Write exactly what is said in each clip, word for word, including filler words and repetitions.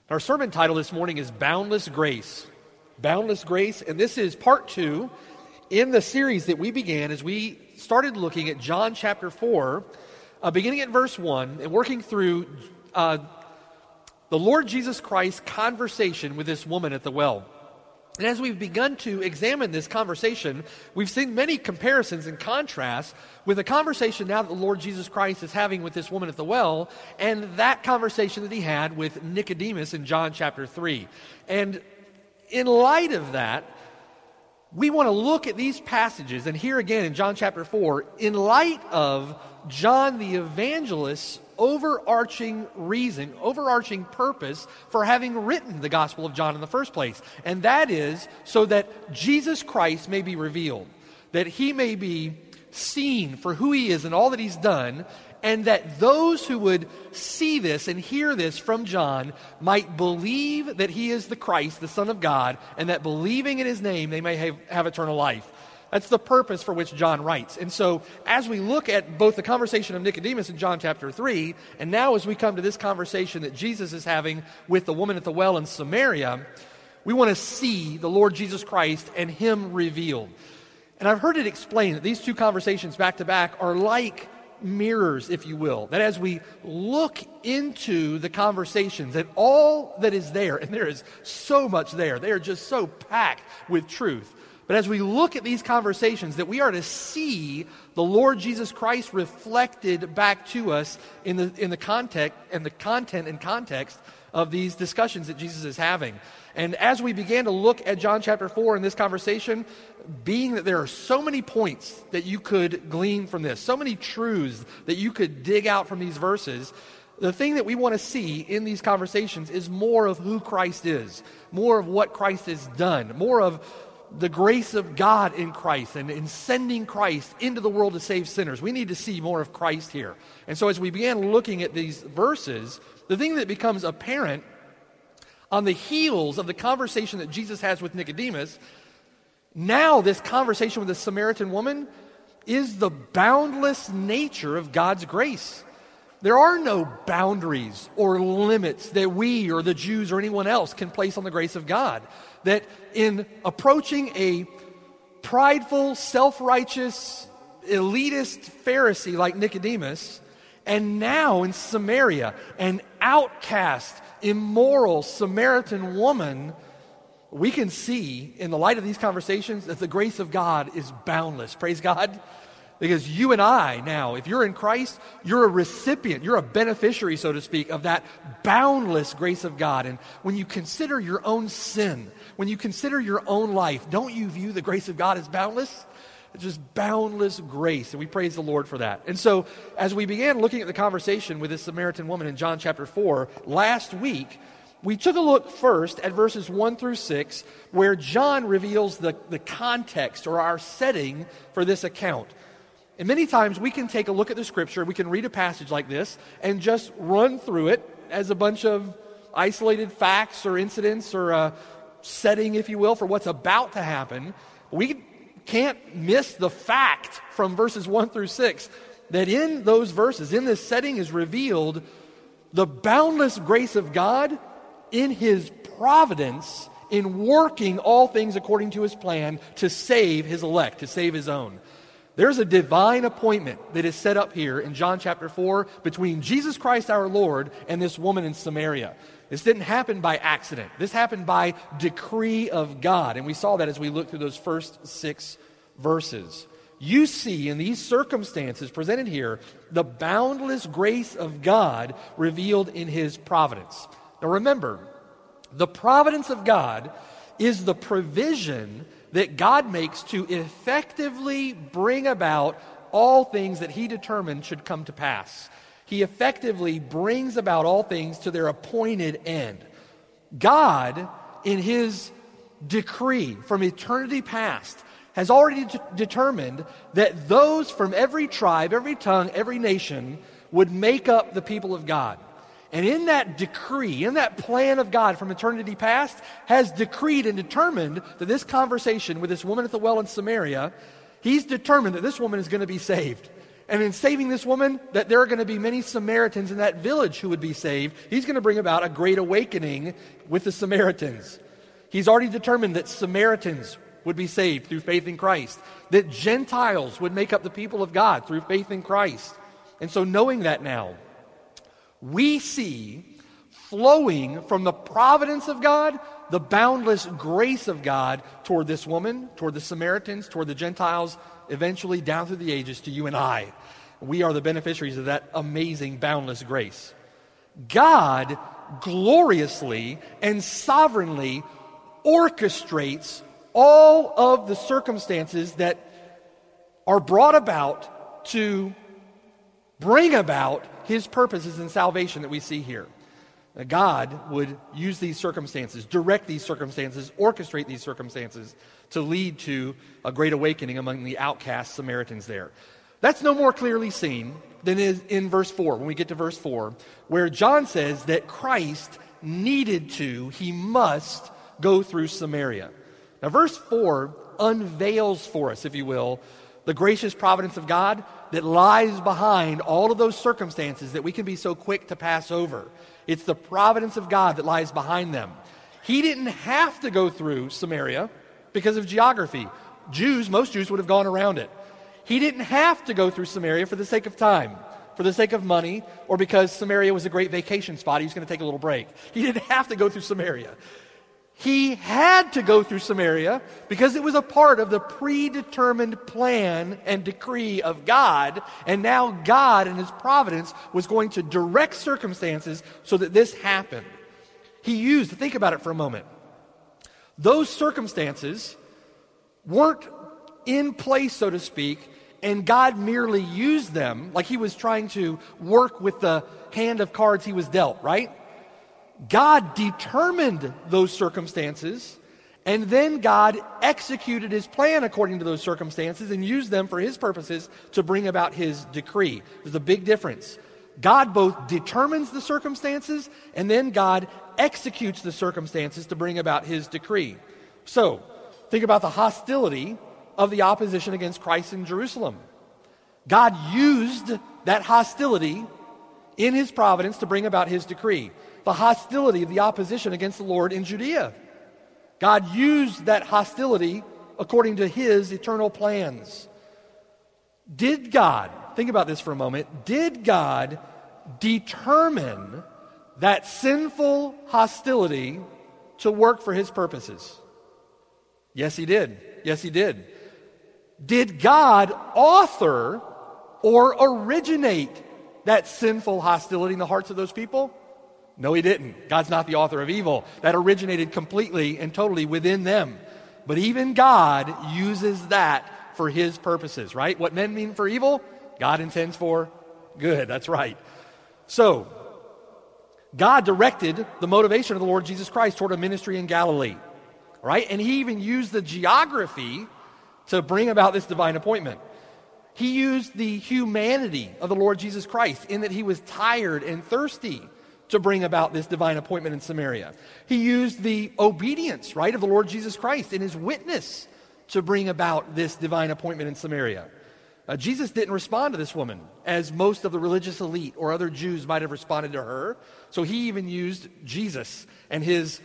Our sermon title this morning is Boundless Grace. Boundless Grace, and this is part two in the series that we began as we started looking at John chapter four, uh, beginning at verse one, and working through uh, the Lord Jesus Christ's conversation with this woman at the well. And as we've begun to examine this conversation, we've seen many comparisons and contrasts with the conversation now that the Lord Jesus Christ is having with this woman at the well and that conversation that he had with Nicodemus in John chapter three. And in light of that, we want to look at these passages and here again in John chapter four in light of John the evangelist's overarching reason, overarching purpose for having written the Gospel of John in the first place. And that is so that Jesus Christ may be revealed, that he may be seen for who he is and all that he's done, and that those who would see this and hear this from John might believe that he is the Christ, the Son of God, and that believing in his name they may have, have eternal life. That's the purpose for which John writes. And so as we look at both the conversation of Nicodemus in John chapter three, and now as we come to this conversation that Jesus is having with the woman at the well in Samaria, we want to see the Lord Jesus Christ and him revealed. And I've heard it explained that these two conversations back to back are like mirrors, if you will. That as we look into the conversations and all that is there, and there is so much there, they are just so packed with truth. But as we look at these conversations, that we are to see the Lord Jesus Christ reflected back to us in the in the context and the content and context of these discussions that Jesus is having. And as we began to look at John chapter four in this conversation, being that there are so many points that you could glean from this, so many truths that you could dig out from these verses, the thing that we want to see in these conversations is more of who Christ is, more of what Christ has done, more of the grace of God in Christ and in sending Christ into the world to save sinners. We need to see more of Christ here. And so as we began looking at these verses, the thing that becomes apparent on the heels of the conversation that Jesus has with Nicodemus, now this conversation with the Samaritan woman is the boundless nature of God's grace. There are no boundaries or limits that we or the Jews or anyone else can place on the grace of God. That in approaching a prideful, self-righteous, elitist Pharisee like Nicodemus, and now in Samaria, an outcast, immoral Samaritan woman, we can see in the light of these conversations that the grace of God is boundless. Praise God. Because you and I now, if you're in Christ, you're a recipient, you're a beneficiary, so to speak, of that boundless grace of God. And when you consider your own sin, when you consider your own life, don't you view the grace of God as boundless? It's just boundless grace, and we praise the Lord for that. And so, as we began looking at the conversation with this Samaritan woman in John chapter four, last week, we took a look first at verses one through six, where John reveals the, the context or our setting for this account. And many times we can take a look at the scripture, we can read a passage like this and just run through it as a bunch of isolated facts or incidents or a setting, if you will, for what's about to happen. We can't miss the fact from verses one through six that in those verses, in this setting is revealed the boundless grace of God in his providence in working all things according to his plan to save his elect, to save his own. There's a divine appointment that is set up here in John chapter four between Jesus Christ our Lord and this woman in Samaria. This didn't happen by accident. This happened by decree of God. And we saw that as we looked through those first six verses. You see in these circumstances presented here the boundless grace of God revealed in his providence. Now remember, the providence of God is the provision that God makes to effectively bring about all things that he determined should come to pass. He effectively brings about all things to their appointed end. God, in his decree from eternity past, has already de- determined that those from every tribe, every tongue, every nation would make up the people of God. And in that decree, in that plan of God from eternity past, has decreed and determined that this conversation with this woman at the well in Samaria, he's determined that this woman is going to be saved. And in saving this woman, that there are going to be many Samaritans in that village who would be saved. He's going to bring about a great awakening with the Samaritans. He's already determined that Samaritans would be saved through faith in Christ, that Gentiles would make up the people of God through faith in Christ. And so knowing that now, we see flowing from the providence of God, the boundless grace of God toward this woman, toward the Samaritans, toward the Gentiles, eventually down through the ages to you and I. We are the beneficiaries of that amazing, boundless grace. God gloriously and sovereignly orchestrates all of the circumstances that are brought about to bring about his purposes in salvation that we see here. God would use these circumstances, direct these circumstances, orchestrate these circumstances to lead to a great awakening among the outcast Samaritans there. That's no more clearly seen than is in verse four, when we get to verse four, where John says that Christ needed to, he must go through Samaria. Now, verse four unveils for us, if you will, the gracious providence of God that lies behind all of those circumstances that we can be so quick to pass over. It's the providence of God that lies behind them. He didn't have to go through Samaria because of geography. Jews, most Jews would have gone around it. He didn't have to go through Samaria for the sake of time, for the sake of money, or because Samaria was a great vacation spot. He was going to take a little break. He didn't have to go through Samaria. He had to go through Samaria because it was a part of the predetermined plan and decree of God, and now God in his providence was going to direct circumstances so that this happened. He used, think about it for a moment, those circumstances weren't in place, so to speak, and God merely used them like he was trying to work with the hand of cards he was dealt, right? God determined those circumstances, and then God executed his plan according to those circumstances and used them for his purposes to bring about his decree. There's a big difference. God both determines the circumstances, and then God executes the circumstances to bring about his decree. So, think about the hostility of the opposition against Christ in Jerusalem. God used that hostility in his providence to bring about his decree. The hostility of the opposition against the Lord in Judea. God used that hostility according to his eternal plans. Did God, think about this for a moment, did God determine that sinful hostility to work for his purposes? Yes, he did. Yes, he did. Did God author or originate that sinful hostility in the hearts of those people? No, he didn't. God's not the author of evil. That originated completely and totally within them. But even God uses that for his purposes, right? What men mean for evil, God intends for good. That's right. So, God directed the motivation of the Lord Jesus Christ toward a ministry in Galilee, right? And he even used the geography to bring about this divine appointment. He used the humanity of the Lord Jesus Christ in that he was tired and thirsty to bring about this divine appointment in Samaria. He used the obedience, right, of the Lord Jesus Christ in his witness to bring about this divine appointment in Samaria. Uh, Jesus didn't respond to this woman as most of the religious elite or other Jews might have responded to her. So he even used Jesus and his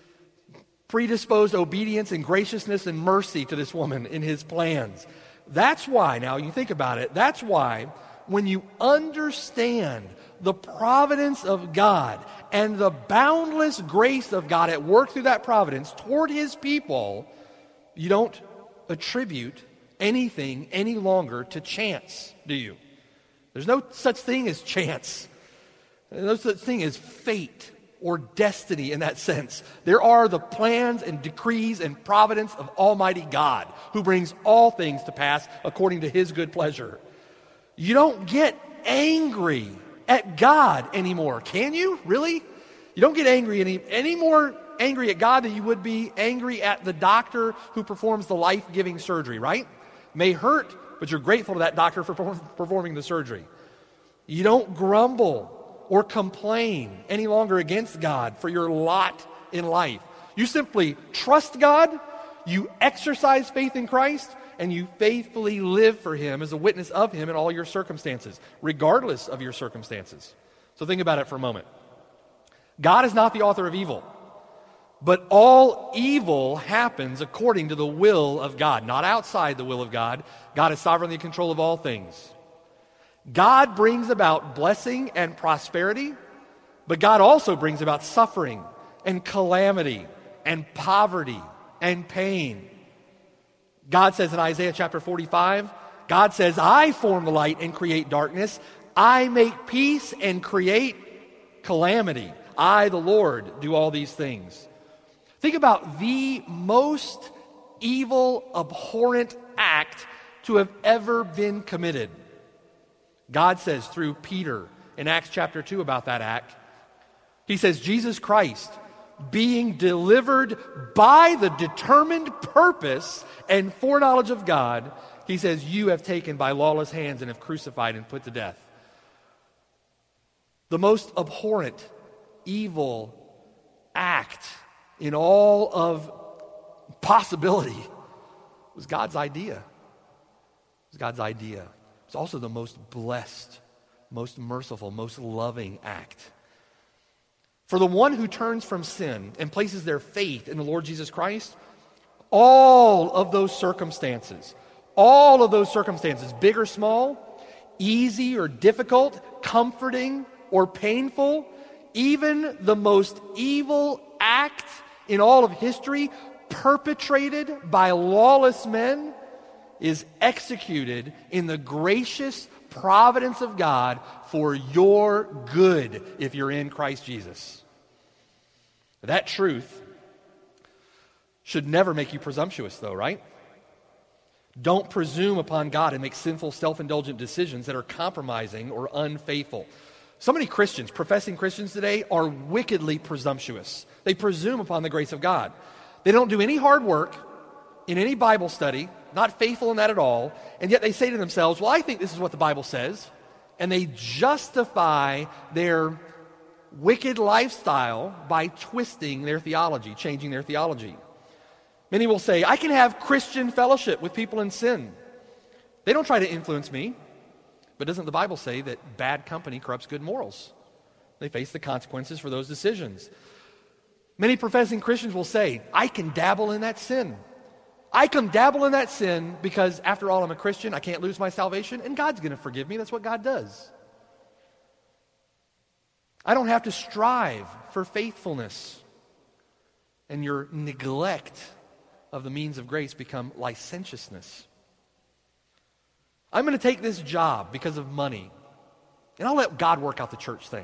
predisposed obedience and graciousness and mercy to this woman in his plans. That's why, now you think about it, that's why when you understand the providence of God and the boundless grace of God at work through that providence toward his people, you don't attribute anything any longer to chance, do you? There's no such thing as chance. There's no such thing as fate or destiny in that sense. There are the plans and decrees and providence of Almighty God who brings all things to pass according to his good pleasure. You don't get angry at God anymore, can you? Really? You don't get angry any, any more angry at God than you would be angry at the doctor who performs the life-giving surgery, right? May hurt, but you're grateful to that doctor for performing the surgery. You don't grumble or complain any longer against God for your lot in life. You simply trust God, you exercise faith in Christ, and you faithfully live for him as a witness of him in all your circumstances, regardless of your circumstances. So think about it for a moment. God is not the author of evil, but all evil happens according to the will of God, not outside the will of God. God is sovereignly in control of all things. God brings about blessing and prosperity, but God also brings about suffering and calamity and poverty and pain. God says in Isaiah chapter forty-five, God says, I form the light and create darkness. I make peace and create calamity. I, the Lord, do all these things. Think about the most evil, abhorrent act to have ever been committed. God says through Peter in Acts chapter two about that act. He says, Jesus Christ, being delivered by the determined purpose and foreknowledge of God, he says, you have taken by lawless hands and have crucified and put to death. The most abhorrent, evil act in all of possibility was God's idea. It was God's idea. It's also the most blessed, most merciful, most loving act. For the one who turns from sin and places their faith in the Lord Jesus Christ, all of those circumstances, all of those circumstances, big or small, easy or difficult, comforting or painful, even the most evil act in all of history, perpetrated by lawless men, is executed in the gracious providence of God for your good if you're in Christ Jesus. That truth should never make you presumptuous, though, right? Don't presume upon God and make sinful, self-indulgent decisions that are compromising or unfaithful. So many Christians, professing Christians today, are wickedly presumptuous. They presume upon the grace of God. They don't do any hard work in any Bible study, not faithful in that at all, and yet they say to themselves, well, I think this is what the Bible says, and they justify their wicked lifestyle by twisting their theology, changing their theology. Many will say, I can have Christian fellowship with people in sin. They don't try to influence me. But doesn't the Bible say that bad company corrupts good morals? They face the consequences for those decisions. Many professing Christians will say, I can dabble in that sin. I can dabble in that sin because, after all, I'm a Christian. I can't lose my salvation, and God's going to forgive me. That's what God does. I don't have to strive for faithfulness. And your neglect of the means of grace become licentiousness. I'm going to take this job because of money, and I'll let God work out the church thing.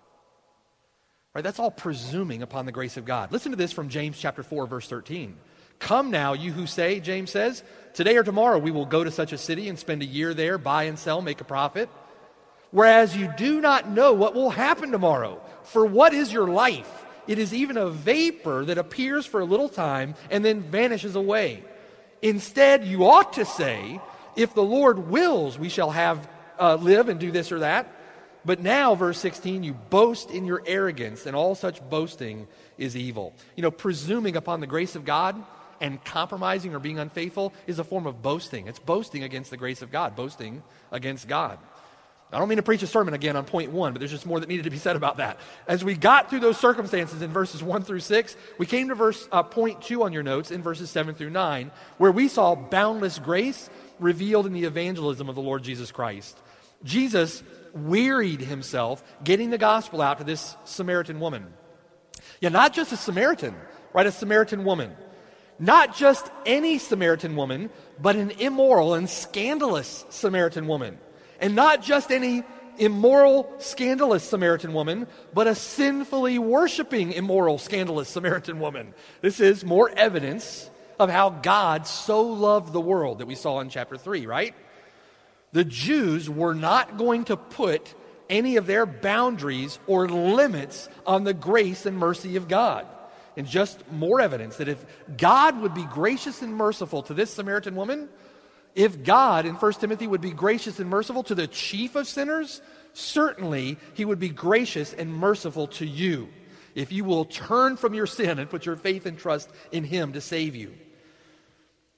Right? That's all presuming upon the grace of God. Listen to this from James chapter four, verse thirteen. Come now, you who say, James says, today or tomorrow we will go to such a city and spend a year there, buy and sell, make a profit. Whereas you do not know what will happen tomorrow. For what is your life? It is even a vapor that appears for a little time and then vanishes away. Instead, you ought to say, if the Lord wills, we shall have uh, live and do this or that. But now, verse sixteen, you boast in your arrogance, and all such boasting is evil. You know, presuming upon the grace of God and compromising or being unfaithful is a form of boasting. It's boasting against the grace of God, boasting against God. I don't mean to preach a sermon again on point one, but there's just more that needed to be said about that. As we got through those circumstances in verses one through six, we came to verse uh, point two on your notes in verses seven through nine, where we saw boundless grace revealed in the evangelism of the Lord Jesus Christ. Jesus wearied himself getting the gospel out to this Samaritan woman. Yeah, not just a Samaritan, right? A Samaritan woman. Not just any Samaritan woman, but an immoral and scandalous Samaritan woman. And not just any immoral, scandalous Samaritan woman, but a sinfully worshiping, immoral, scandalous Samaritan woman. This is more evidence of how God so loved the world that we saw in chapter three, right? The Jews were not going to put any of their boundaries or limits on the grace and mercy of God. And just more evidence that if God would be gracious and merciful to this Samaritan woman, if God in First Timothy would be gracious and merciful to the chief of sinners, certainly he would be gracious and merciful to you if you will turn from your sin and put your faith and trust in him to save you.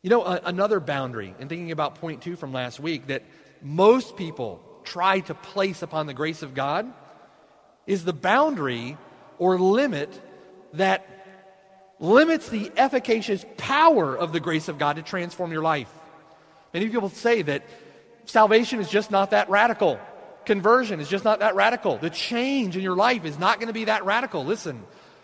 You know, a, another boundary, in thinking about point two from last week, that most people try to place upon the grace of God is the boundary or limit that limits the efficacious power of the grace of God to transform your life. Many people say that salvation is just not that radical. Conversion is just not that radical. The change in your life is not going to be that radical. Listen,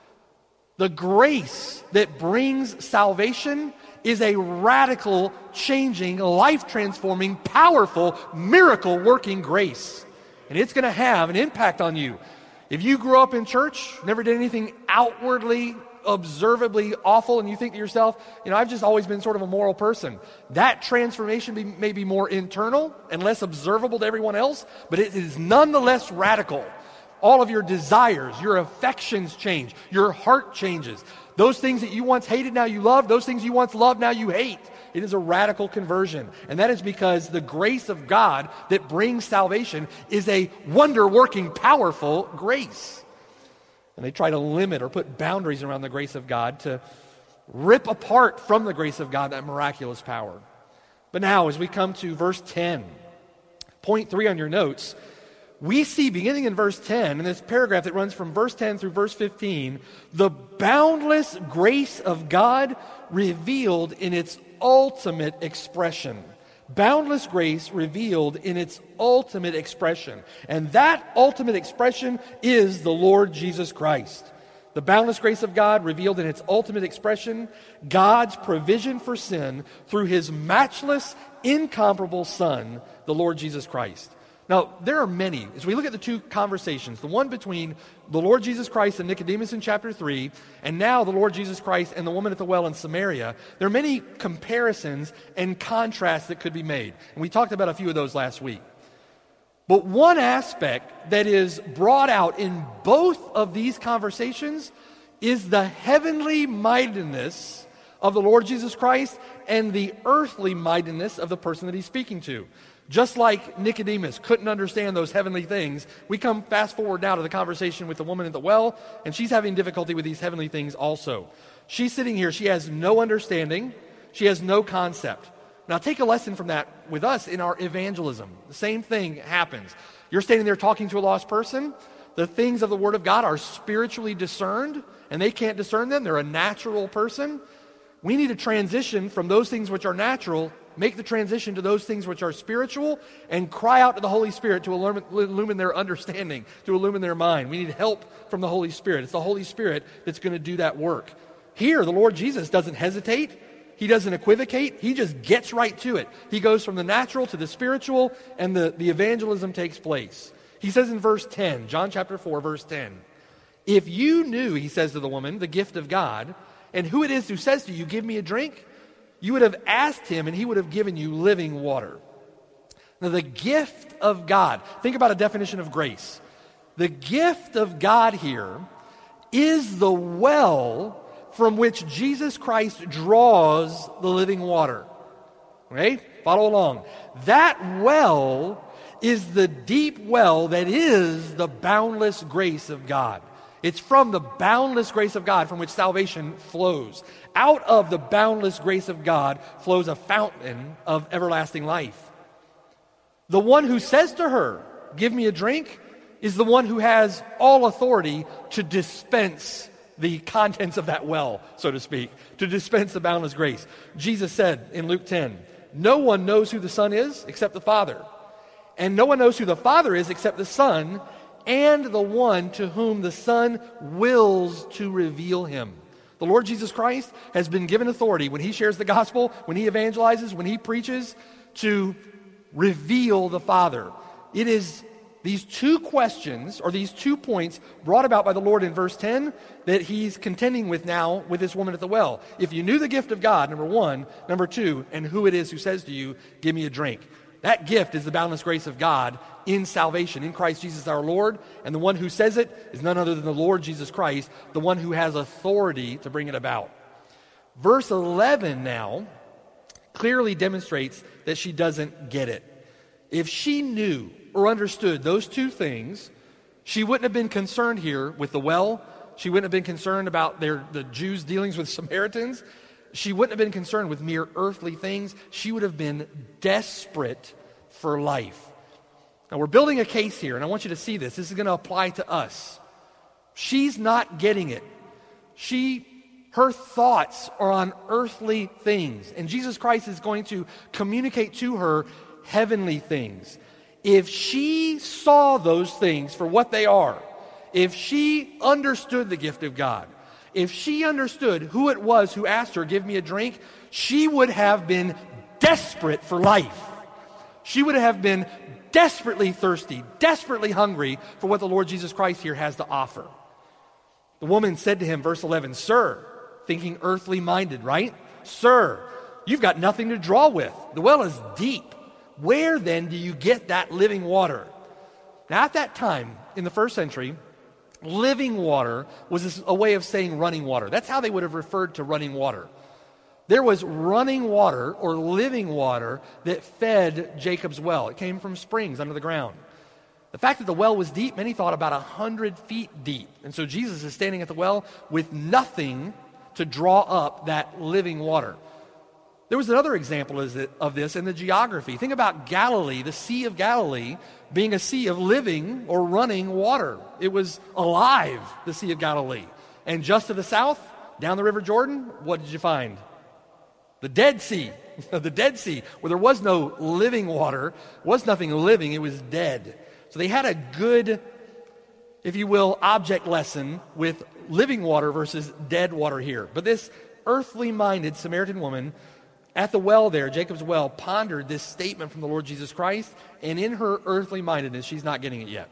the grace that brings salvation is a radical, changing, life-transforming, powerful, miracle-working grace. And it's going to have an impact on you. If you grew up in church, never did anything outwardly, observably awful, and you think to yourself, you know, I've just always been sort of a moral person, that transformation be, may be more internal and less observable to everyone else, but it is nonetheless radical. All of your desires, your affections change, your heart changes. Those things that you once hated, now you love. Those things you once loved, now you hate. It is a radical conversion. And that is because the grace of God that brings salvation is a wonder-working, powerful grace. And they try to limit or put boundaries around the grace of God to rip apart from the grace of God that miraculous power. But now, as we come to verse ten, point three on your notes, we see, beginning in verse ten, in this paragraph that runs from verse ten through verse fifteen, the boundless grace of God revealed in its ultimate expression. Boundless grace revealed in its ultimate expression. And that ultimate expression is the Lord Jesus Christ. The boundless grace of God revealed in its ultimate expression, God's provision for sin through his matchless, incomparable Son, the Lord Jesus Christ. Now, there are many, as we look at the two conversations, the one between the Lord Jesus Christ and Nicodemus in chapter three, and now the Lord Jesus Christ and the woman at the well in Samaria, there are many comparisons and contrasts that could be made. And we talked about a few of those last week. But one aspect that is brought out in both of these conversations is the heavenly mindedness of the Lord Jesus Christ and the earthly mindedness of the person that he's speaking to. Just like Nicodemus couldn't understand those heavenly things, we come fast forward now to the conversation with the woman at the well, and she's having difficulty with these heavenly things also. She's sitting here, she has no understanding, she has no concept. Now take a lesson from that with us in our evangelism. The same thing happens. You're standing there talking to a lost person, the things of the Word of God are spiritually discerned, and they can't discern them, they're a natural person. We need to transition from those things which are natural, make the transition to those things which are spiritual, and cry out to the Holy Spirit to illumine, illumine their understanding, to illumine their mind. We need help from the Holy Spirit. It's the Holy Spirit that's going to do that work. Here, the Lord Jesus doesn't hesitate. He doesn't equivocate. He just gets right to it. He goes from the natural to the spiritual, and the, the evangelism takes place. He says in verse ten, John chapter four, verse ten, if you knew, he says to the woman, the gift of God, and who it is who says to you, give me a drink, you would have asked him, and he would have given you living water. Now, the gift of God, think about a definition of grace. The gift of God here is the well from which Jesus Christ draws the living water. Okay? Follow along. That well is the deep well that is the boundless grace of God. It's from the boundless grace of God from which salvation flows. Out of the boundless grace of God flows a fountain of everlasting life. The one who says to her, give me a drink, is the one who has all authority to dispense the contents of that well, so to speak, to dispense the boundless grace. Jesus said in Luke ten, no one knows who the Son is except the Father, and no one knows who the Father is except the Son, and the one to whom the Son wills to reveal him. The Lord Jesus Christ has been given authority when he shares the gospel, when he evangelizes, when he preaches, to reveal the Father. It is these two questions, or these two points brought about by the Lord in verse ten that he's contending with now with this woman at the well. If you knew the gift of God, number one. Number two, and who it is who says to you, give me a drink. That gift is the boundless grace of God in salvation, in Christ Jesus our Lord. And the one who says it is none other than the Lord Jesus Christ, the one who has authority to bring it about. Verse eleven now clearly demonstrates that she doesn't get it. If she knew or understood those two things, she wouldn't have been concerned here with the well. She wouldn't have been concerned about their the Jews' dealings with Samaritans. She wouldn't have been concerned with mere earthly things. She would have been desperate for life. Now, we're building a case here, and I want you to see this. This is going to apply to us. She's not getting it. She, her thoughts are on earthly things, and Jesus Christ is going to communicate to her heavenly things. If she saw those things for what they are, if she understood the gift of God, if she understood who it was who asked her, give me a drink, she would have been desperate for life. She would have been desperately thirsty, desperately hungry for what the Lord Jesus Christ here has to offer. The woman said to him, verse eleven, Sir, thinking earthly minded, right? Sir, you've got nothing to draw with. The well is deep. Where then do you get that living water? Now at that time, in the first century, living water was a way of saying running water. That's how they would have referred to running water. There was running water or living water that fed Jacob's well. It came from springs under the ground. The fact that the well was deep, many thought about a hundred feet deep. And so Jesus is standing at the well with nothing to draw up that living water. There was another example of this in the geography. Think about Galilee, the Sea of Galilee, being a sea of living or running water. It was alive, the Sea of Galilee. And just to the south, down the River Jordan, what did you find? The Dead Sea. The Dead Sea, where there was no living water, was nothing living, it was dead. So they had a good, if you will, object lesson with living water versus dead water here. But this earthly-minded Samaritan woman at the well there, Jacob's well, pondered this statement from the Lord Jesus Christ, and in her earthly mindedness, she's not getting it yet.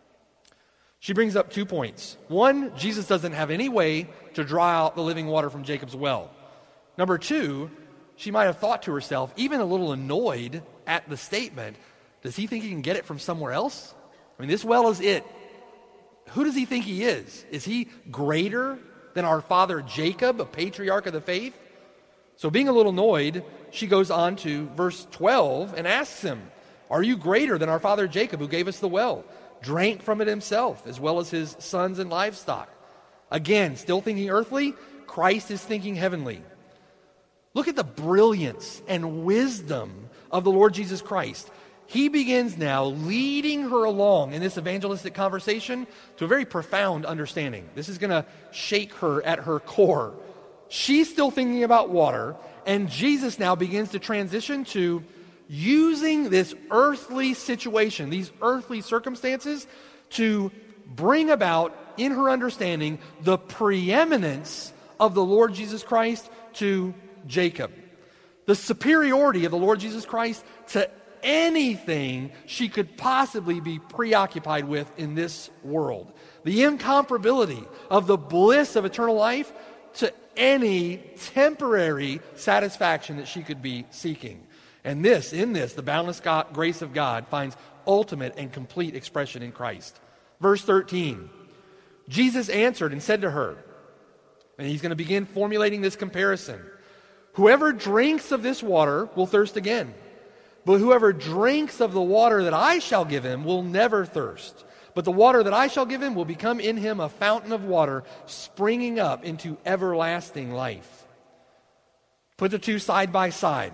She brings up two points. One, Jesus doesn't have any way to draw out the living water from Jacob's well. Number two, she might have thought to herself, even a little annoyed at the statement, does he think he can get it from somewhere else? I mean, this well is it. Who does he think he is? Is he greater than our father Jacob, a patriarch of the faith? So being a little annoyed, she goes on to verse twelve and asks him, are you greater than our father Jacob, who gave us the well, drank from it himself, as well as his sons and livestock? Again, still thinking earthly, Christ is thinking heavenly. Look at the brilliance and wisdom of the Lord Jesus Christ. He begins now leading her along in this evangelistic conversation to a very profound understanding. This is going to shake her at her core. She's still thinking about water, and Jesus now begins to transition to using this earthly situation, these earthly circumstances, to bring about in her understanding the preeminence of the Lord Jesus Christ to Jacob. The superiority of the Lord Jesus Christ to anything she could possibly be preoccupied with in this world. The incomparability of the bliss of eternal life to any temporary satisfaction that she could be seeking. And this, in this, the boundless God, grace of God finds ultimate and complete expression in Christ. Verse thirteen, Jesus answered and said to her, and he's going to begin formulating this comparison, whoever drinks of this water will thirst again, but whoever drinks of the water that I shall give him will never thirst. But the water that I shall give him will become in him a fountain of water springing up into everlasting life. Put the two side by side.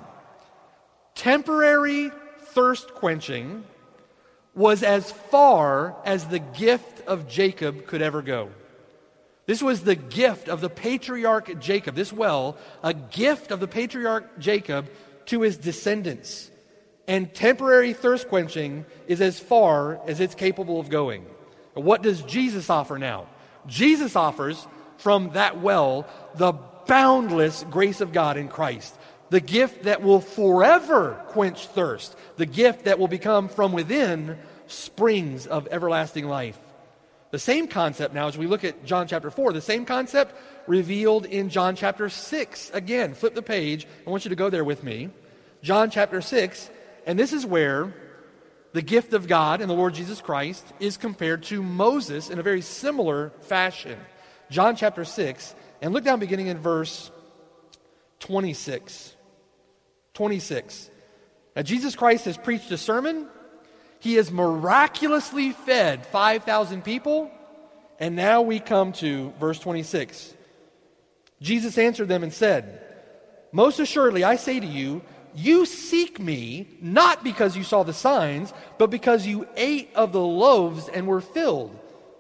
Temporary thirst quenching was as far as the gift of Jacob could ever go. This was the gift of the patriarch Jacob, this well, a gift of the patriarch Jacob to his descendants. And temporary thirst quenching is as far as it's capable of going. What does Jesus offer now? Jesus offers from that well the boundless grace of God in Christ, the gift that will forever quench thirst, the gift that will become from within springs of everlasting life. The same concept now, as we look at John chapter four, the same concept revealed in John chapter six. Again, flip the page. I want you to go there with me. John chapter six. And this is where the gift of God and the Lord Jesus Christ is compared to Moses in a very similar fashion. John chapter six, and look down beginning in verse twenty-six. twenty-six. Now Jesus Christ has preached a sermon. He has miraculously fed five thousand people. And now we come to verse twenty-six. Jesus answered them and said, Most assuredly, I say to you, you seek me not because you saw the signs, but because you ate of the loaves and were filled.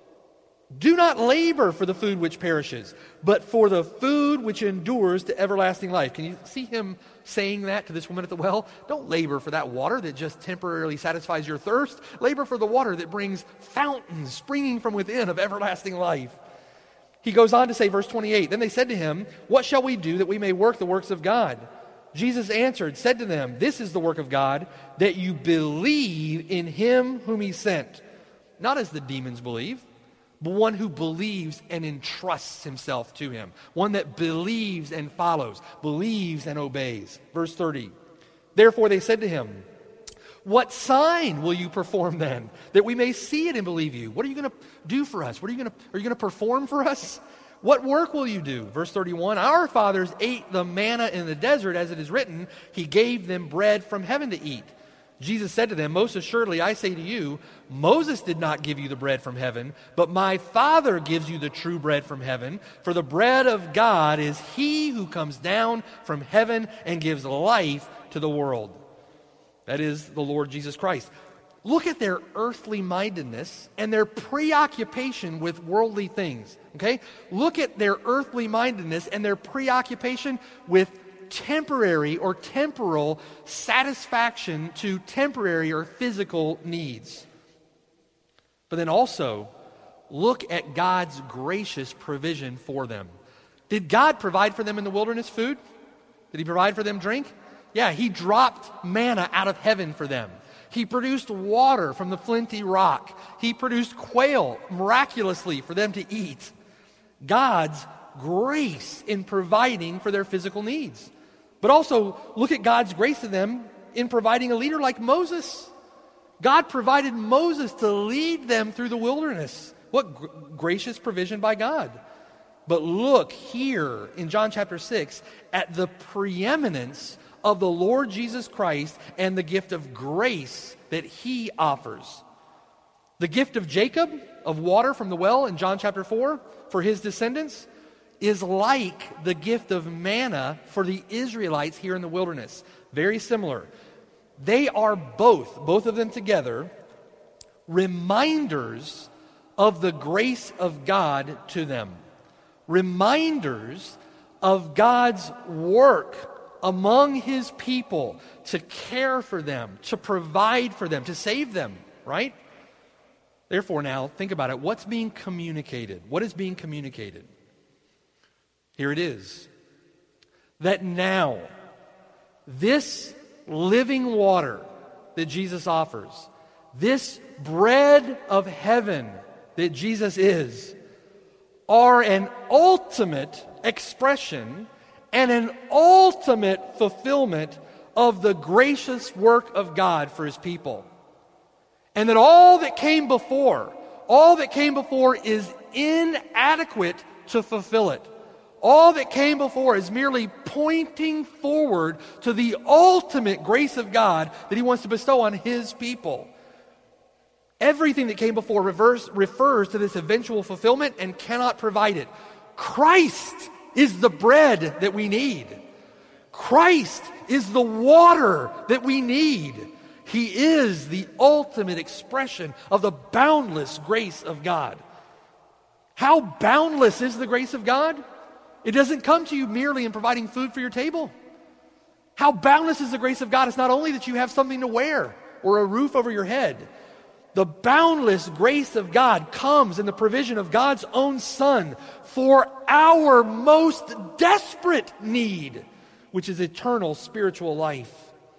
Do not labor for the food which perishes, but for the food which endures to everlasting life. Can you see him saying that to this woman at the well? Don't labor for that water that just temporarily satisfies your thirst. Labor for the water that brings fountains springing from within of everlasting life. He goes on to say, verse twenty-eight, then they said to him, what shall we do that we may work the works of God? Jesus answered, said to them, this is the work of God, that you believe in him whom he sent. Not as the demons believe, but one who believes and entrusts himself to him. One that believes and follows, believes and obeys. Verse thirty, therefore they said to him, what sign will you perform then, that we may see it and believe you? What are you going to do for us? What are you going to, are you going to perform for us? What work will you do? Verse thirty-one, our fathers ate the manna in the desert, as it is written, he gave them bread from heaven to eat. Jesus said to them, most assuredly I say to you, Moses did not give you the bread from heaven, but my Father gives you the true bread from heaven. For the bread of God is he who comes down from heaven and gives life to the world. That is the Lord Jesus Christ. Look at their earthly mindedness and their preoccupation with worldly things. Okay? Look at their earthly mindedness and their preoccupation with temporary or temporal satisfaction to temporary or physical needs. But then also, look at God's gracious provision for them. Did God provide for them in the wilderness food? Did he provide for them drink? Yeah, he dropped manna out of heaven for them. He produced water from the flinty rock. He produced quail miraculously for them to eat. God's grace in providing for their physical needs. But also, look at God's grace to them in providing a leader like Moses. God provided Moses to lead them through the wilderness. What gr- gracious provision by God. But look here in John chapter six at the preeminence of the Lord Jesus Christ and the gift of grace that he offers. The gift of Jacob, of water from the well in John chapter four, for his descendants, is like the gift of manna for the Israelites here in the wilderness. Very similar. They are both, both of them together, reminders of the grace of God to them. Reminders of God's work among his people to care for them, to provide for them, to save them, right? Therefore now, think about it. What's being communicated? What is being communicated? Here it is. That now, this living water that Jesus offers, this bread of heaven that Jesus is, are an ultimate expression and an ultimate fulfillment of the gracious work of God for his people. And that all that came before, all that came before is inadequate to fulfill it. All that came before is merely pointing forward to the ultimate grace of God that he wants to bestow on his people. Everything that came before reverse, refers to this eventual fulfillment and cannot provide it. Christ is the bread that we need. Christ is the water that we need. He is the ultimate expression of the boundless grace of God. How boundless is the grace of God? It doesn't come to you merely in providing food for your table. How boundless is the grace of God? It's not only that you have something to wear or a roof over your head. The boundless grace of God comes in the provision of God's own Son for our most desperate need, which is eternal spiritual life.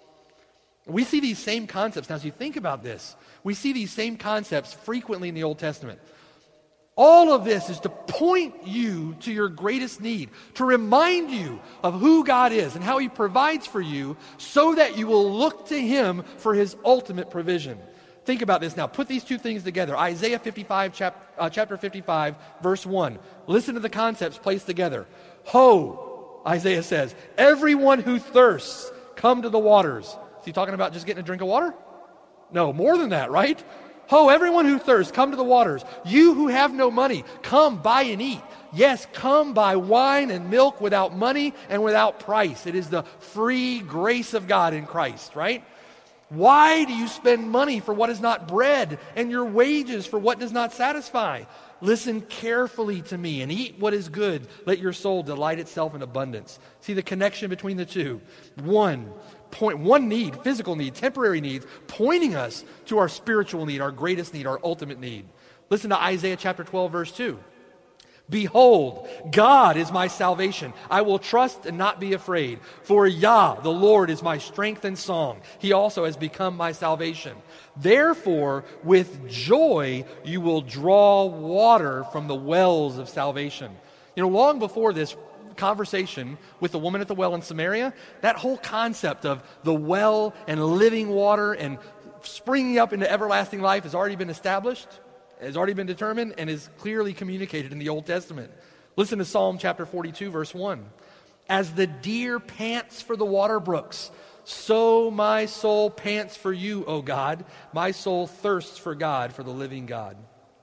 We see these same concepts. Now, as you think about this, we see these same concepts frequently in the Old Testament. All of this is to point you to your greatest need, to remind you of who God is and how he provides for you so that you will look to him for his ultimate provision. Think about this now. Put these two things together. Isaiah fifty-five, chap, uh, chapter fifty-five, verse one. Listen to the concepts placed together. Ho, Isaiah says, everyone who thirsts, come to the waters. Is he talking about just getting a drink of water? No, more than that, right? Ho, everyone who thirsts, come to the waters. You who have no money, come buy and eat. Yes, come buy wine and milk without money and without price. It is the free grace of God in Christ, right? Why do you spend money for what is not bread and your wages for what does not satisfy? Listen carefully to me and eat what is good. Let your soul delight itself in abundance. See the connection between the two. One point, one need, physical need, temporary needs, pointing us to our spiritual need, our greatest need, our ultimate need. Listen to Isaiah chapter twelve, verse two. Behold, God is my salvation. I will trust and not be afraid. For Yah, the Lord, is my strength and song. He also has become my salvation. Therefore, with joy, you will draw water from the wells of salvation. You know, long before this conversation with the woman at the well in Samaria, that whole concept of the well and living water and springing up into everlasting life has already been established, has already been determined, and is clearly communicated in the Old Testament. Listen to Psalm chapter forty-two, verse one. As the deer pants for the water brooks, so my soul pants for you, O God. My soul thirsts for God, for the living God.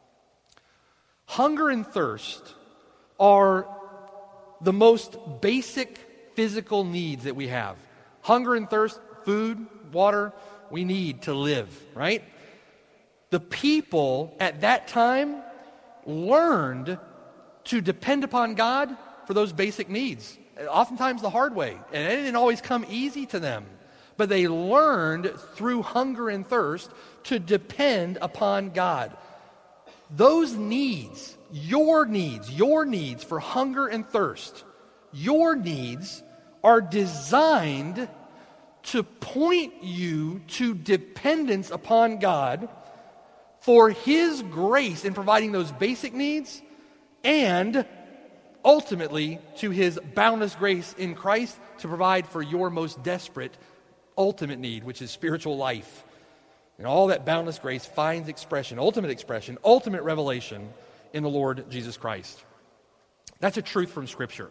Hunger and thirst are the most basic physical needs that we have. Hunger and thirst, food, water, we need to live, right? The people at that time learned to depend upon God for those basic needs, oftentimes the hard way, and it didn't always come easy to them. But they learned through hunger and thirst to depend upon God. Those needs, your needs, your needs for hunger and thirst, your needs are designed to point you to dependence upon God for His grace in providing those basic needs, and ultimately to His boundless grace in Christ to provide for your most desperate ultimate need, which is spiritual life. And all that boundless grace finds expression, ultimate expression, ultimate revelation in the Lord Jesus Christ. That's a truth from Scripture.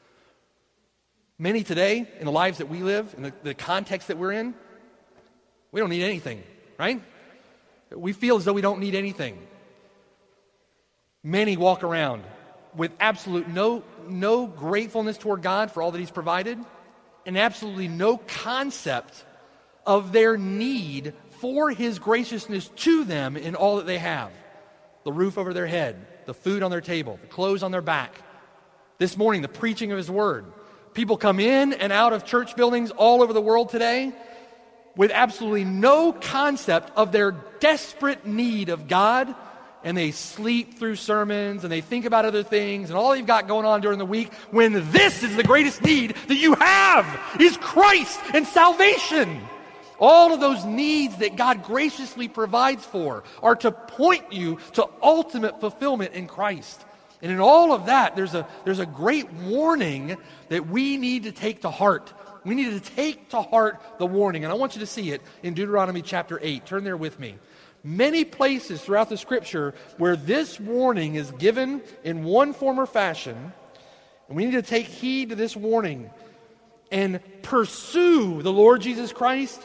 Many today, in the lives that we live, in the, the context that we're in, we don't need anything, right? We feel as though we don't need anything. Many walk around with absolute no, no gratefulness toward God for all that He's provided, and absolutely no concept of their need for His graciousness to them in all that they have. The roof over their head, the food on their table, the clothes on their back. This morning, the preaching of His Word. People come in and out of church buildings all over the world today with absolutely no concept of their desperate need of God, and they sleep through sermons, and they think about other things, and all you've got going on during the week, when this is the greatest need that you have, is Christ and salvation. All of those needs that God graciously provides for are to point you to ultimate fulfillment in Christ. And in all of that, there's a, there's a great warning that we need to take to heart. We need to take to heart the warning. And I want you to see it in Deuteronomy chapter eight. Turn there with me. Many places throughout the Scripture where this warning is given in one form or fashion, and we need to take heed to this warning and pursue the Lord Jesus Christ,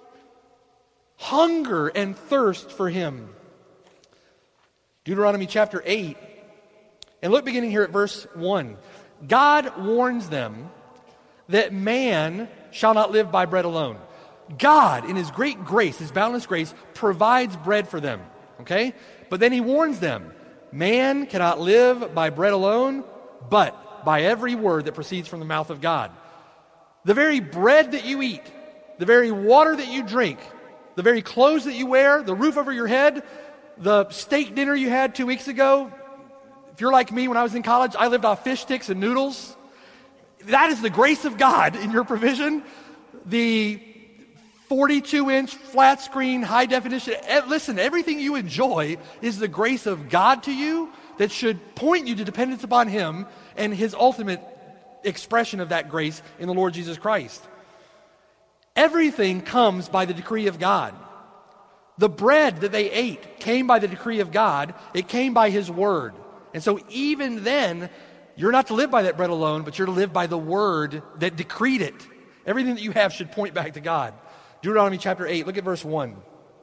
hunger and thirst for Him. Deuteronomy chapter eight, and look beginning here at verse one. God warns them that man shall not live by bread alone. God, in His great grace, His boundless grace, provides bread for them, okay? But then He warns them, man cannot live by bread alone, but by every word that proceeds from the mouth of God. The very bread that you eat, the very water that you drink, the very clothes that you wear, the roof over your head, the steak dinner you had two weeks ago. If you're like me, when I was in college, I lived off fish sticks and noodles. That is the grace of God in your provision. The forty-two inch flat screen, high definition. Listen, everything you enjoy is the grace of God to you that should point you to dependence upon Him and His ultimate expression of that grace in the Lord Jesus Christ. Everything comes by the decree of God. The bread that they ate came by the decree of God. It came by His Word. And so even then, you're not to live by that bread alone, but you're to live by the Word that decreed it. Everything that you have should point back to God. Deuteronomy chapter eight, look at verse one.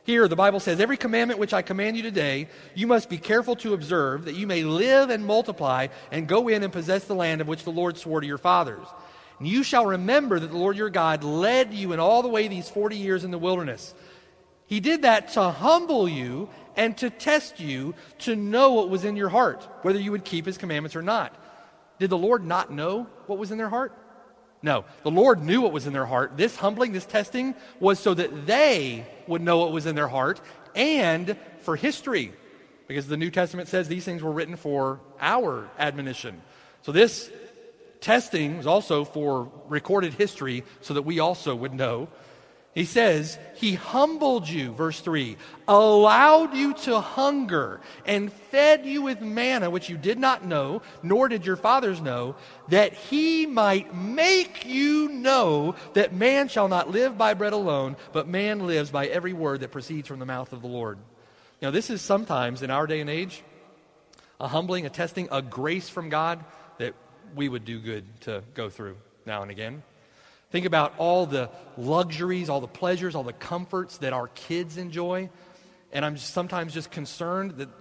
Here, the Bible says, every commandment which I command you today, you must be careful to observe, that you may live and multiply and go in and possess the land of which the Lord swore to your fathers. And you shall remember that the Lord your God led you in all the way these forty years in the wilderness. He did that to humble you and to test you, to know what was in your heart, whether you would keep his commandments or not. Did the Lord not know what was in their heart? No, the Lord knew what was in their heart. This humbling, this testing was so that they would know what was in their heart and for history. Because the New Testament says these things were written for our admonition. So this testing was also for recorded history so that we also would know. He says, he humbled you, verse three, allowed you to hunger, and fed you with manna, which you did not know, nor did your fathers know, that he might make you know that man shall not live by bread alone, but man lives by every word that proceeds from the mouth of the Lord. Now, this is sometimes, in our day and age, a humbling, a testing, a grace from God that we would do good to go through now and again. Think about all the luxuries, all the pleasures, all the comforts that our kids enjoy. And I'm sometimes just concerned that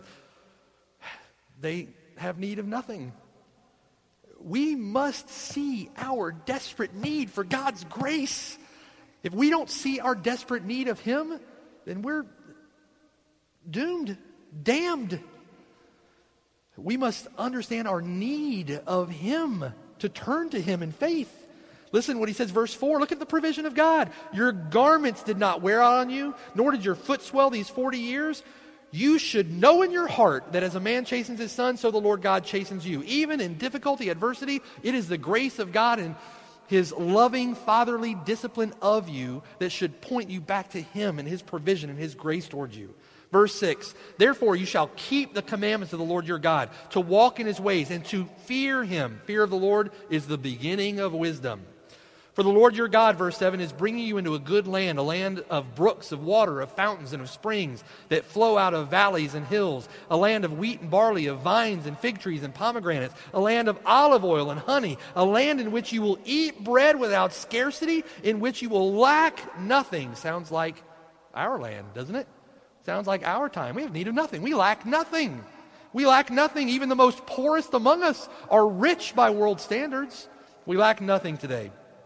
they have need of nothing. We must see our desperate need for God's grace. If we don't see our desperate need of him, then we're doomed, damned. We must understand our need of him, to turn to him in faith. Listen what he says, verse four. Look at the provision of God. Your garments did not wear out on you, nor did your foot swell these forty years. You should know in your heart that as a man chastens his son, so the Lord God chastens you. Even in difficulty, adversity, it is the grace of God and his loving, fatherly discipline of you that should point you back to him and his provision and his grace towards you. Verse six, therefore you shall keep the commandments of the Lord your God, to walk in his ways and to fear him. Fear of the Lord is the beginning of wisdom. For the Lord your God, verse seven, is bringing you into a good land, a land of brooks, of water, of fountains, and of springs that flow out of valleys and hills, a land of wheat and barley, of vines and fig trees and pomegranates, a land of olive oil and honey, a land in which you will eat bread without scarcity, in which you will lack nothing. Sounds like our land, doesn't it? Sounds like our time. We have need of nothing. We lack nothing. We lack nothing. Even the most poorest among us are rich by world standards. We lack nothing today.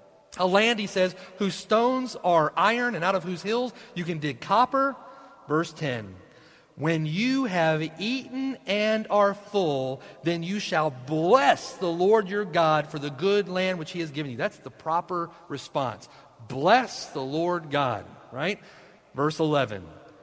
A land, he says, whose stones are iron and out of whose hills you can dig copper. Verse ten, when you have eaten and are full, then you shall bless the Lord your God for the good land which he has given you. That's the proper response. Bless the Lord God, right? Verse eleven,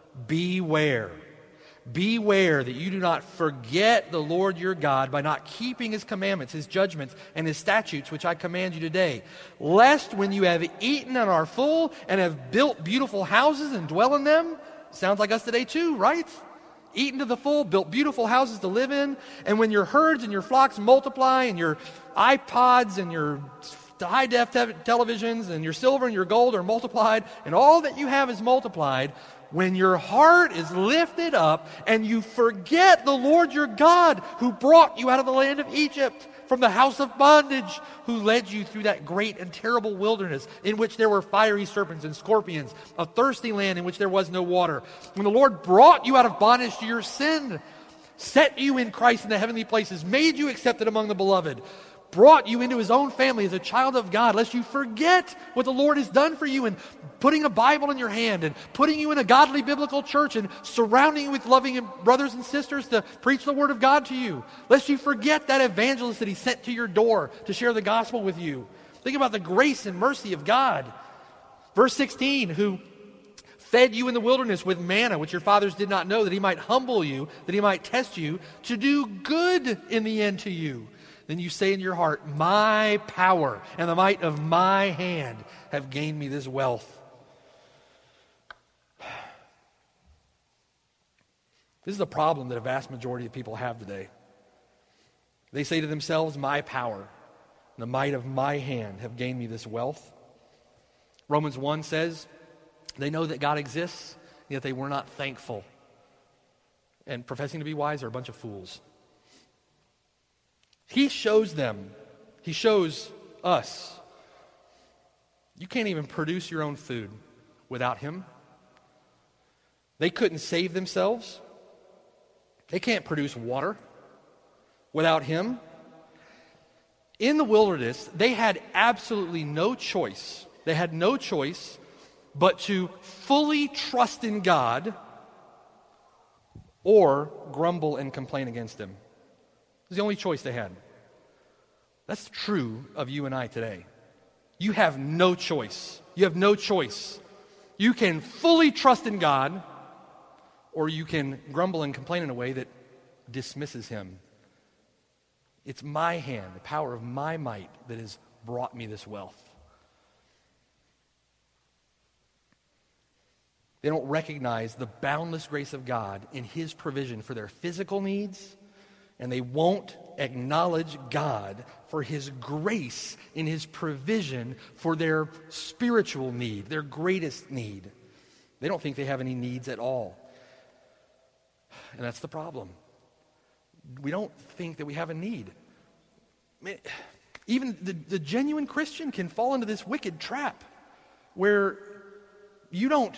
beware. Beware that you do not forget the Lord your God by not keeping his commandments, his judgments, and his statutes, which I command you today. Lest when you have eaten and are full and have built beautiful houses and dwell in them, sounds like us today too, right? Eaten to the full, built beautiful houses to live in, and when your herds and your flocks multiply and your iPods and your high-def te- televisions and your silver and your gold are multiplied and all that you have is multiplied, when your heart is lifted up and you forget the Lord your God who brought you out of the land of Egypt from the house of bondage, who led you through that great and terrible wilderness in which there were fiery serpents and scorpions, a thirsty land in which there was no water. When the Lord brought you out of bondage to your sin, set you in Christ in the heavenly places, made you accepted among the beloved, brought you into his own family as a child of God, lest you forget what the Lord has done for you, and putting a Bible in your hand and putting you in a godly biblical church and surrounding you with loving brothers and sisters to preach the word of God to you, lest you forget that evangelist that he sent to your door to share the gospel with you. Think about the grace and mercy of God. Verse sixteen, who fed you in the wilderness with manna, which your fathers did not know, that he might humble you, that he might test you, to do good in the end to you. Then you say in your heart, my power and the might of my hand have gained me this wealth. This is a problem that a vast majority of people have today. They say to themselves, my power and the might of my hand have gained me this wealth. Romans one says, they know that God exists, yet they were not thankful. And professing to be wise are a bunch of fools. He shows them, he shows us, you can't even produce your own food without him. They couldn't save themselves. They can't produce water without him. In the wilderness, they had absolutely no choice. They had no choice but to fully trust in God or grumble and complain against him. It was the only choice they had. That's true of you and I today. You have no choice. You have no choice. You can fully trust in God, or you can grumble and complain in a way that dismisses him. It's my hand, the power of my might, that has brought me this wealth. They don't recognize the boundless grace of God in his provision for their physical needs, and they won't acknowledge God for his grace in his provision for their spiritual need, their greatest need. They don't think they have any needs at all. And that's the problem. We don't think that we have a need. I mean, even the, the genuine Christian can fall into this wicked trap where you don't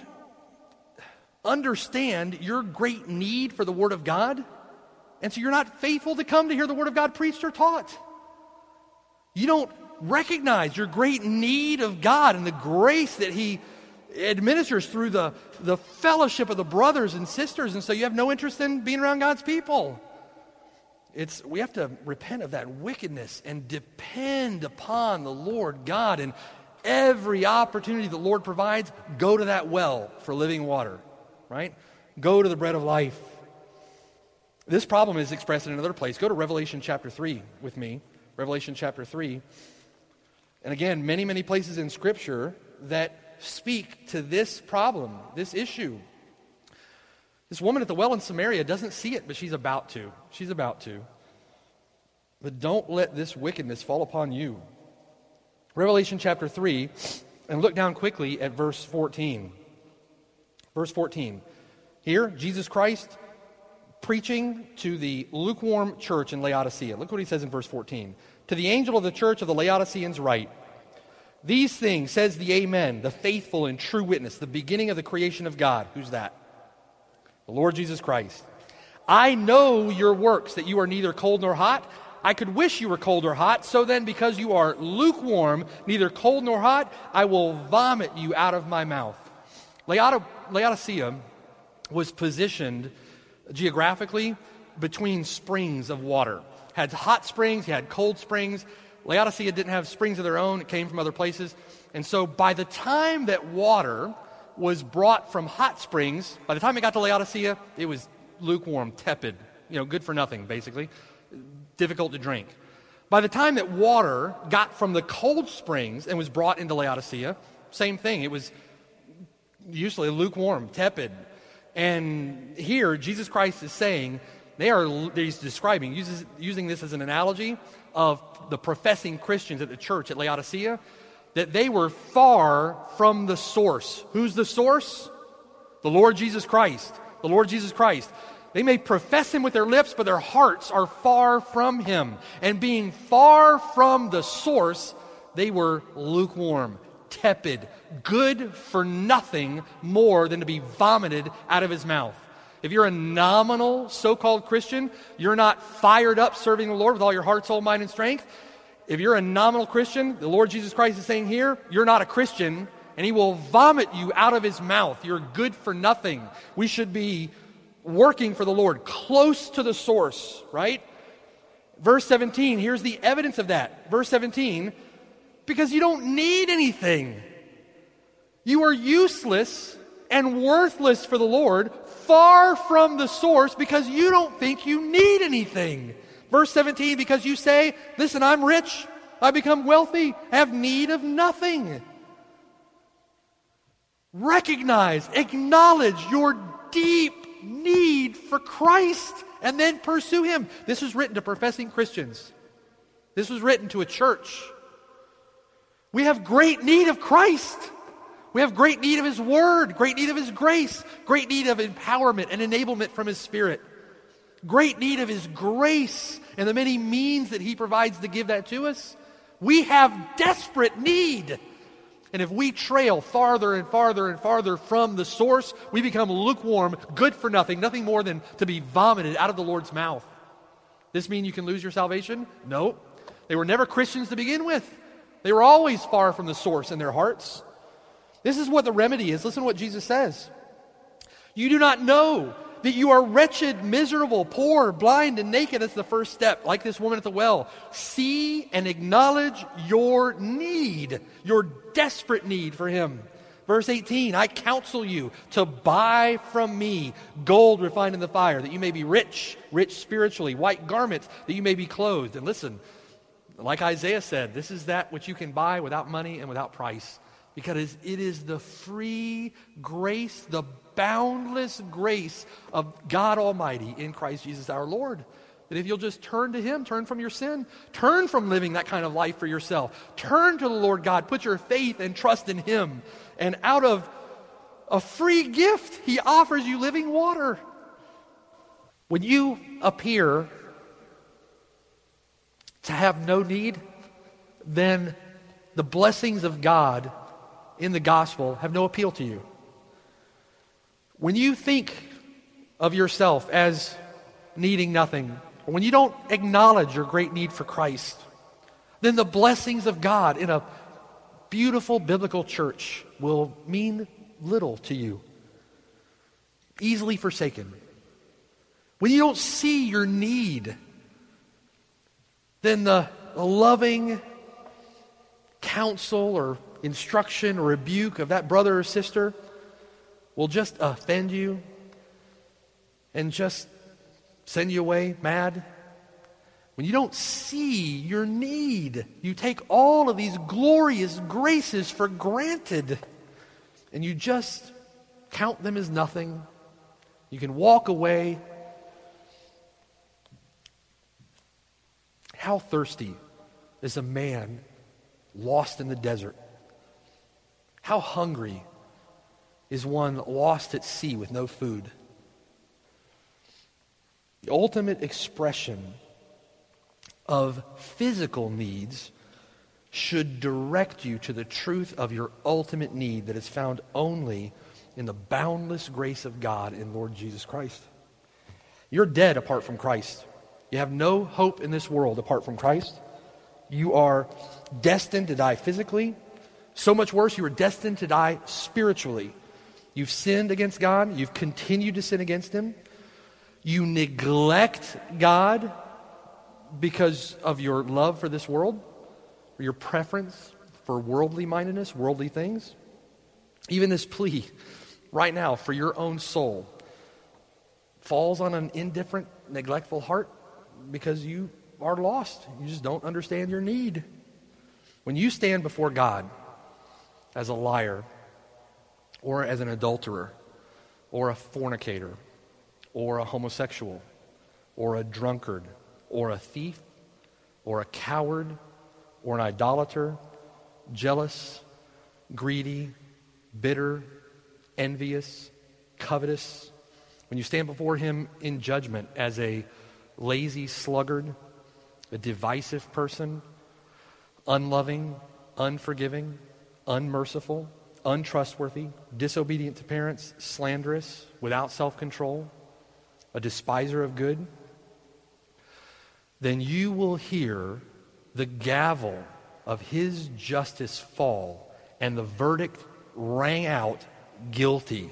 understand your great need for the Word of God, and so you're not faithful to come to hear the Word of God preached or taught. You don't recognize your great need of God and the grace that he administers through the, the fellowship of the brothers and sisters, and so you have no interest in being around God's people. It's we have to repent of that wickedness and depend upon the Lord God, and every opportunity the Lord provides, go to that well for living water. Right? Go to the bread of life. This problem is expressed in another place. Go to Revelation chapter three with me. Revelation chapter three. And again, many, many places in Scripture that speak to this problem, this issue. This woman at the well in Samaria doesn't see it, but she's about to. She's about to. But don't let this wickedness fall upon you. Revelation chapter three, and look down quickly at verse fourteen. Verse fourteen. Here, Jesus Christ preaching to the lukewarm church in Laodicea. Look what he says in verse fourteen. To the angel of the church of the Laodiceans write, these things says the Amen, the faithful and true witness, the beginning of the creation of God. Who's that? The Lord Jesus Christ. I know your works, that you are neither cold nor hot. I could wish you were cold or hot. So then, because you are lukewarm, neither cold nor hot, I will vomit you out of my mouth. Laodicea was positioned geographically between springs of water. Had hot springs, he had cold springs. Laodicea didn't have springs of their own, it came from other places. And so by the time that water was brought from hot springs, by the time it got to Laodicea, it was lukewarm, tepid, you know, good for nothing, basically. Difficult to drink. By the time that water got from the cold springs and was brought into Laodicea, same thing. It was usually lukewarm, tepid. And here, Jesus Christ is saying, they are, he's describing, uses, using this as an analogy of the professing Christians at the church at Laodicea, that they were far from the source. Who's the source? The Lord Jesus Christ. The Lord Jesus Christ. They may profess him with their lips, but their hearts are far from him. And being far from the source, they were lukewarm, tepid, good for nothing more than to be vomited out of his mouth. If you're a nominal so-called Christian, you're not fired up serving the Lord with all your heart, soul, mind, and strength. If you're a nominal Christian, the Lord Jesus Christ is saying here, you're not a Christian, and he will vomit you out of his mouth. You're good for nothing. We should be working for the Lord, close to the source, right? Verse seventeen, here's the evidence of that. Verse seventeen, because you don't need anything. You are useless and worthless for the Lord, far from the source, because you don't think you need anything. Verse seventeen, because you say, listen, I'm rich, I become wealthy, I have need of nothing. Recognize, acknowledge your deep need for Christ, and then pursue him. This was written to professing Christians. This was written to a church. We have great need of Christ. We have great need of his word, great need of his grace, great need of empowerment and enablement from his Spirit. Great need of his grace and the many means that he provides to give that to us. We have desperate need. And if we trail farther and farther and farther from the source, we become lukewarm, good for nothing, nothing more than to be vomited out of the Lord's mouth. This mean you can lose your salvation? No. They were never Christians to begin with. They were always far from the source in their hearts. This is what the remedy is. Listen to what Jesus says. You do not know that you are wretched, miserable, poor, blind, and naked. That's the first step. Like this woman at the well. See and acknowledge your need, your desperate need for Him. Verse eighteen, I counsel you to buy from me gold refined in the fire, that you may be rich, rich spiritually, white garments, that you may be clothed. And listen, like Isaiah said, this is that which you can buy without money and without price. Because it is the free grace, the boundless grace of God Almighty in Christ Jesus our Lord. That if you'll just turn to Him, turn from your sin, turn from living that kind of life for yourself, turn to the Lord God, put your faith and trust in Him, and out of a free gift, He offers you living water. When you appear to have no need, then the blessings of God in the gospel have no appeal to you. When you think of yourself as needing nothing, or when you don't acknowledge your great need for Christ, then the blessings of God in a beautiful biblical church will mean little to you. Easily forsaken. When you don't see your need, then the, the loving counsel or instruction or rebuke of that brother or sister will just offend you and just send you away mad. When you don't see your need, you take all of these glorious graces for granted and you just count them as nothing. You can walk away. How thirsty is a man lost in the desert? How hungry is one lost at sea with no food? The ultimate expression of physical needs should direct you to the truth of your ultimate need that is found only in the boundless grace of God in Lord Jesus Christ. You're dead apart from Christ. You have no hope in this world apart from Christ. You are destined to die physically. So much worse, you are destined to die spiritually. You've sinned against God. You've continued to sin against Him. You neglect God because of your love for this world, or your preference for worldly mindedness, worldly things. Even this plea right now for your own soul falls on an indifferent, neglectful heart because you are lost. You just don't understand your need. When you stand before God as a liar, or as an adulterer, or a fornicator, or a homosexual, or a drunkard, or a thief, or a coward, or an idolater, jealous, greedy, bitter, envious, covetous, when you stand before Him in judgment as a lazy sluggard, a divisive person, unloving, unforgiving, unmerciful, untrustworthy, disobedient to parents, slanderous, without self-control, a despiser of good, then you will hear the gavel of His justice fall and the verdict rang out, guilty.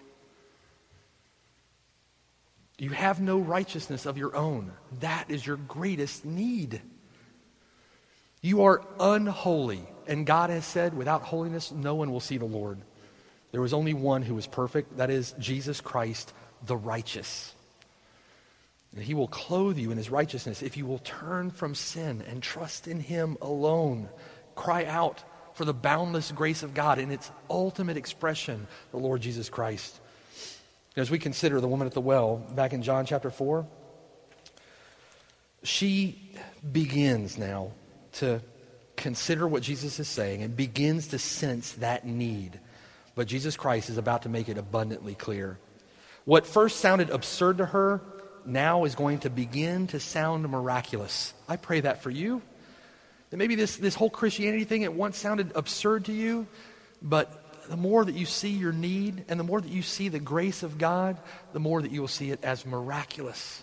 You have no righteousness of your own. That is your greatest need. You are unholy, and God has said, without holiness, no one will see the Lord. There was only one who was perfect, that is Jesus Christ, the righteous. And He will clothe you in His righteousness if you will turn from sin and trust in Him alone. Cry out for the boundless grace of God in its ultimate expression, the Lord Jesus Christ. As we consider the woman at the well, back in John chapter four, she begins now to consider what Jesus is saying and begins to sense that need. But Jesus Christ is about to make it abundantly clear. What first sounded absurd to her now is going to begin to sound miraculous. I pray that for you, that maybe this, this whole Christianity thing at once sounded absurd to you, but the more that you see your need and the more that you see the grace of God, the more that you will see it as miraculous.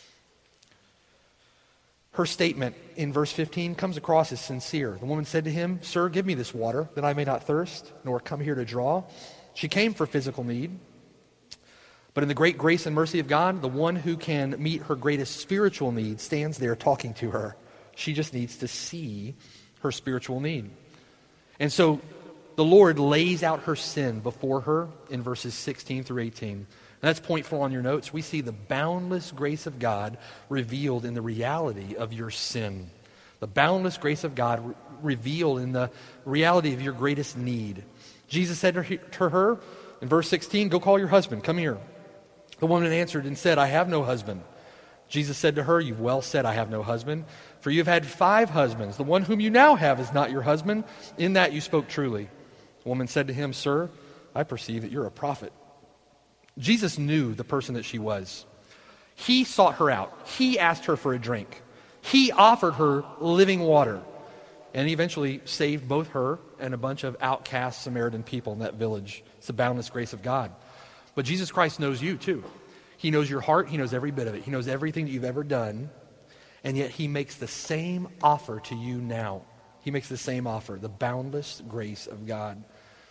Her statement in verse fifteen comes across as sincere. The woman said to him, "Sir, give me this water, that I may not thirst, nor come here to draw." She came for physical need. But in the great grace and mercy of God, the one who can meet her greatest spiritual need stands there talking to her. She just needs to see her spiritual need. And so the Lord lays out her sin before her in verses sixteen through eighteen. And that's point four on your notes. We see the boundless grace of God revealed in the reality of your sin. The boundless grace of God re- revealed in the reality of your greatest need. Jesus said to her in verse sixteen, "Go call your husband, come here." The woman answered and said, "I have no husband." Jesus said to her, "You've well said, I have no husband. For you have had five husbands. The one whom you now have is not your husband. In that you spoke truly." The woman said to him, "Sir, I perceive that you're a prophet." Jesus knew the person that she was. He sought her out. He asked her for a drink. He offered her living water. And he eventually saved both her and a bunch of outcast Samaritan people in that village. It's the boundless grace of God. But Jesus Christ knows you too. He knows your heart. He knows every bit of it. He knows everything that you've ever done. And yet he makes the same offer to you now. He makes the same offer, the boundless grace of God.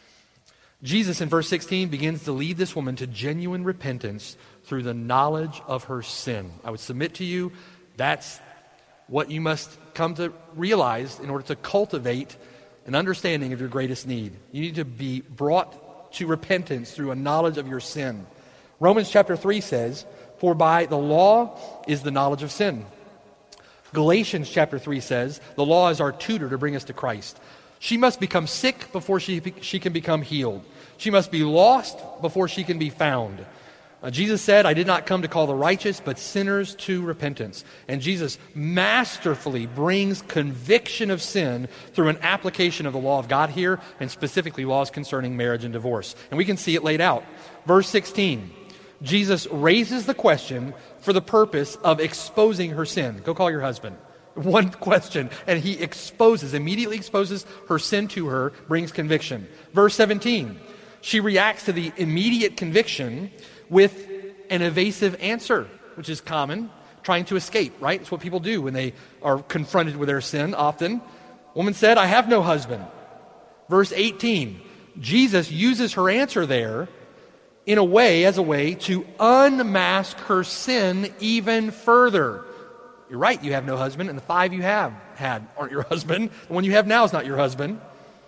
Jesus in verse sixteen begins to lead this woman to genuine repentance through the knowledge of her sin. I would submit to you, that's what you must come to realize in order to cultivate an understanding of your greatest need. You need to be brought to repentance through a knowledge of your sin. Romans chapter three says, "For by the law is the knowledge of sin." Galatians chapter three says, "The law is our tutor to bring us to Christ." She must become sick before she, she can become healed. She must be lost before she can be found. Uh, Jesus said, "I did not come to call the righteous, but sinners to repentance." And Jesus masterfully brings conviction of sin through an application of the law of God here, and specifically laws concerning marriage and divorce. And we can see it laid out. Verse sixteen, Jesus raises the question for the purpose of exposing her sin. Go call your husband. One question, and he exposes, immediately exposes her sin to her, brings conviction. Verse seventeen, she reacts to the immediate conviction with an evasive answer, which is common, trying to escape, right? It's what people do when they are confronted with their sin often. Woman said, "I have no husband." Verse eighteen, Jesus uses her answer there in a way, as a way to unmask her sin even further. You're right, you have no husband, and the five you have had aren't your husband. The one you have now is not your husband.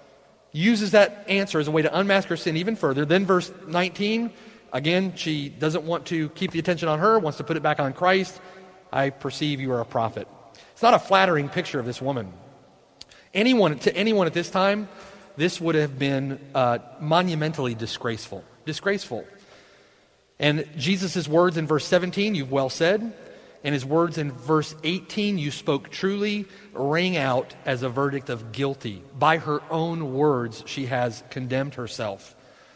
Uses that answer as a way to unmask her sin even further. Then verse nineteen, again, she doesn't want to keep the attention on her, wants to put it back on Christ. "I perceive you are a prophet." It's not a flattering picture of this woman. Anyone, to anyone at this time, this would have been uh, monumentally disgraceful. Disgraceful. And Jesus' words in verse seventeen, "You've well said," and his words in verse eighteen, "You spoke truly," ring out as a verdict of guilty. By her own words, she has condemned herself.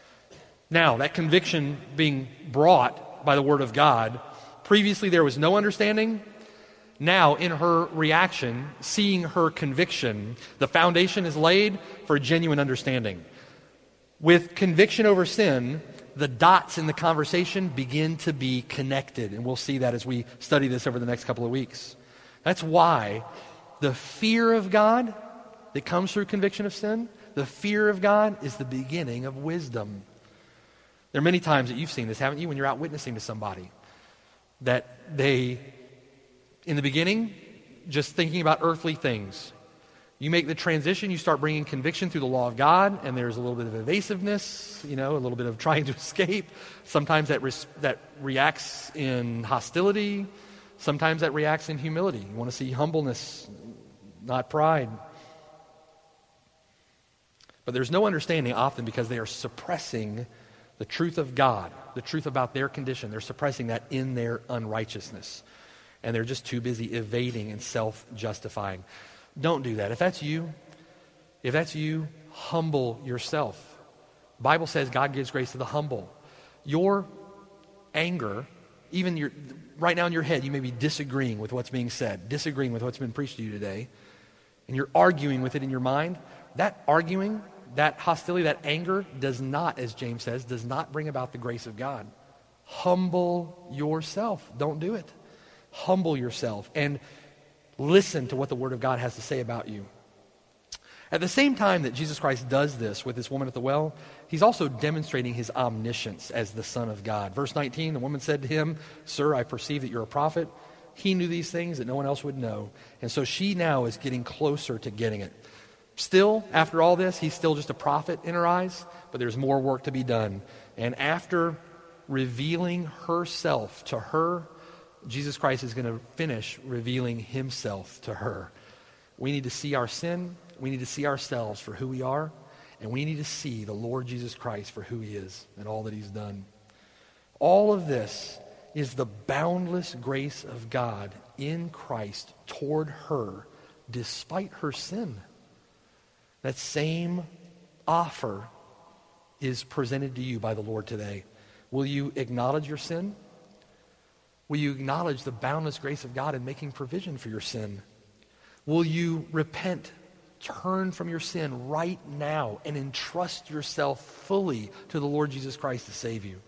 Now, that conviction being brought by the word of God, previously there was no understanding. Now, in her reaction, seeing her conviction, the foundation is laid for genuine understanding. With conviction over sin, the dots in the conversation begin to be connected. And we'll see that as we study this over the next couple of weeks. That's why the fear of God that comes through conviction of sin, the fear of God is the beginning of wisdom. There are many times that you've seen this, haven't you, when you're out witnessing to somebody, that they, in the beginning, just thinking about earthly things. You make the transition, you start bringing conviction through the law of God, and there's a little bit of evasiveness, you know, a little bit of trying to escape. Sometimes that res- that reacts in hostility. Sometimes that reacts in humility. You want to see humbleness, not pride. But there's no understanding often because they are suppressing the truth of God, the truth about their condition. They're suppressing that in their unrighteousness. And they're just too busy evading and self-justifying. Don't do that. If that's you, if that's you, humble yourself. The Bible says God gives grace to the humble. Your anger, even your right now in your head, you may be disagreeing with what's being said, disagreeing with what's been preached to you today. and you're arguing with it in your mind, that arguing, that hostility, that anger does not, as James says, does not bring about the grace of God. Humble yourself. Don't do it. Humble yourself and listen to what the Word of God has to say about you. At the same time that Jesus Christ does this with this woman at the well, he's also demonstrating his omniscience as the Son of God. Verse nineteen, the woman said to him, "Sir, I perceive that you're a prophet." He knew these things that no one else would know. And so she now is getting closer to getting it. Still, after all this, he's still just a prophet in her eyes, but there's more work to be done. And after revealing herself to her, Jesus Christ is going to finish revealing himself to her. We need to see our sin. We need to see ourselves for who we are. And we need to see the Lord Jesus Christ for who he is and all that he's done. All of this is the boundless grace of God in Christ toward her despite her sin. That same offer is presented to you by the Lord today. Will you acknowledge your sin? Will you acknowledge the boundless grace of God in making provision for your sin? Will you repent, turn from your sin right now, and entrust yourself fully to the Lord Jesus Christ to save you?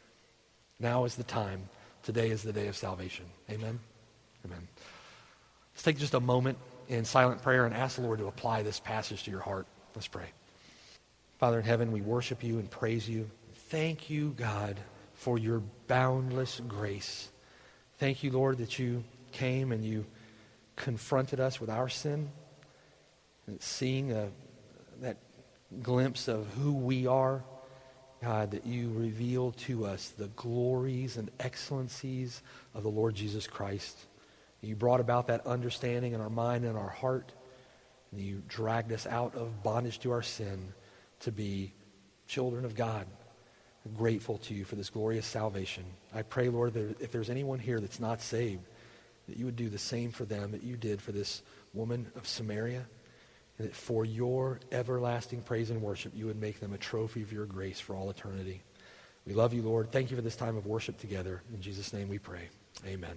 Now is the time. Today is the day of salvation. Amen? Amen. Let's take just a moment in silent prayer and ask the Lord to apply this passage to your heart. Let's pray. Father in heaven, we worship you and praise you. Thank you, God, for your boundless grace. Thank you, Lord, that you came and you confronted us with our sin. And seeing a, that glimpse of who we are, God, that you reveal to us the glories and excellencies of the Lord Jesus Christ. You brought about that understanding in our mind and our heart. And you dragged us out of bondage to our sin to be children of God. I'm grateful to you for this glorious salvation. I pray, Lord, that if there's anyone here that's not saved, that you would do the same for them that you did for this woman of Samaria. And that for your everlasting praise and worship, you would make them a trophy of your grace for all eternity. We love you, Lord. Thank you for this time of worship together. In Jesus' name we pray. Amen.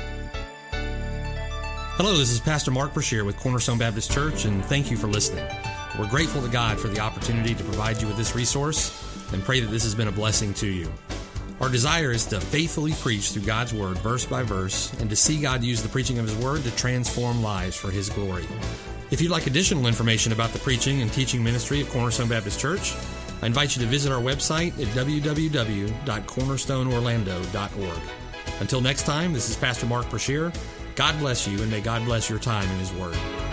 Hello, this is Pastor Mark Brashear with Cornerstone Baptist Church, and thank you for listening. We're grateful to God for the opportunity to provide you with this resource and pray that this has been a blessing to you. Our desire is to faithfully preach through God's Word, verse by verse, and to see God use the preaching of His Word to transform lives for His glory. If you'd like additional information about the preaching and teaching ministry of Cornerstone Baptist Church, I invite you to visit our website at w w w dot cornerstone orlando dot org. Until next time, this is Pastor Mark Brashear. God bless you, and may God bless your time in His Word.